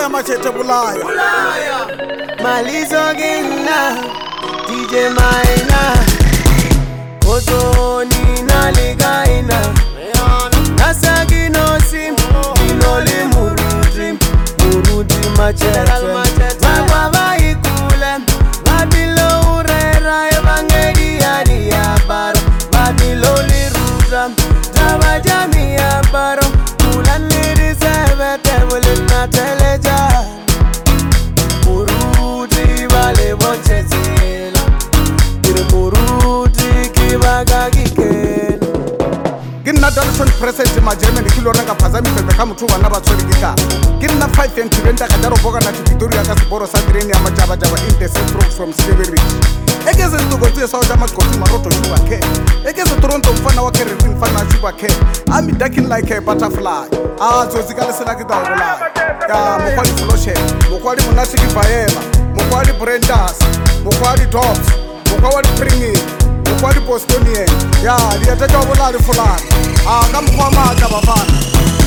bulaya machete bulaya Malizo gina DJ Maina Kotoni na ligaina Nasagi no sim Inoli Muruti machete Magwava ikule Babilo urera Evangeli yari ya baro Babilo liruta Java jami ya baro Kulaniri sebe Tebuli na teleja Muruti vale bonchetela Kiri muruti kivaga kikena Kinna Donson present ma Germany kilo ranga phazami pembe kha muthu bana ba tshwere ke ka kinna 5 and 20 ka jaro boka na Victoria ka siporo sa train ya majaba jaba in the central from Slavery ekeze stuko tse sa jama skoti maroto yuba ke ekeze Toronto mfana wa Kerwin mfana yuba ke I'm ducking like a butterfly zozikale sela ke da bola ya mokwali floshe mokwali monasi ki baela mokwali Brendas mokwali Dobbs mokwali Pringi mokwali Bostonian ya liyatata bolali fulani ka mkhwa maka bafana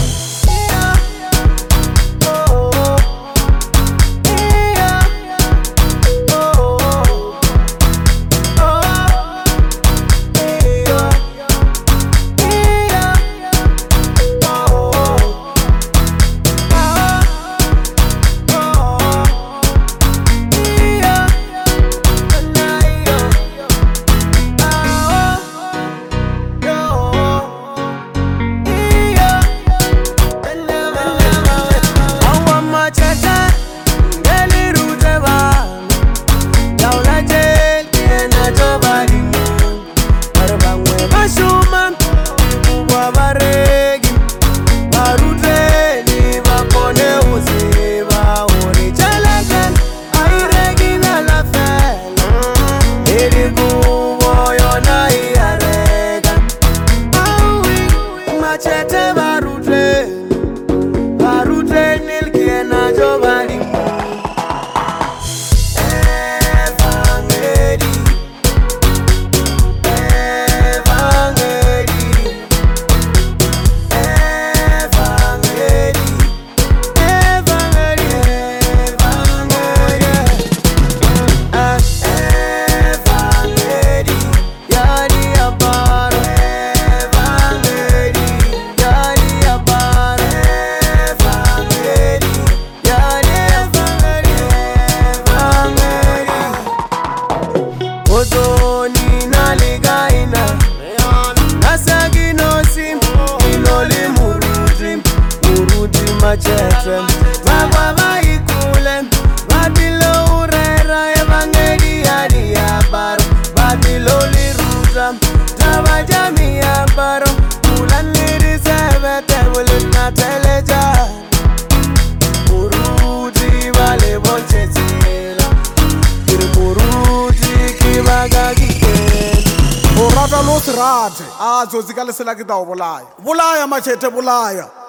Kotoni na ligaina Nasagi no sim Inoli Muruti machete Magwava ikule Babilo urera Evangeli yari ya baro Babilo liruta Java jami ya baro Kulaniri sebe Tebuli na teleja Muruti vale bonchetela Kiri muruti kivaga kikena Orata lo sirate zozikale sela ke da bolaya bulaya machete bulaya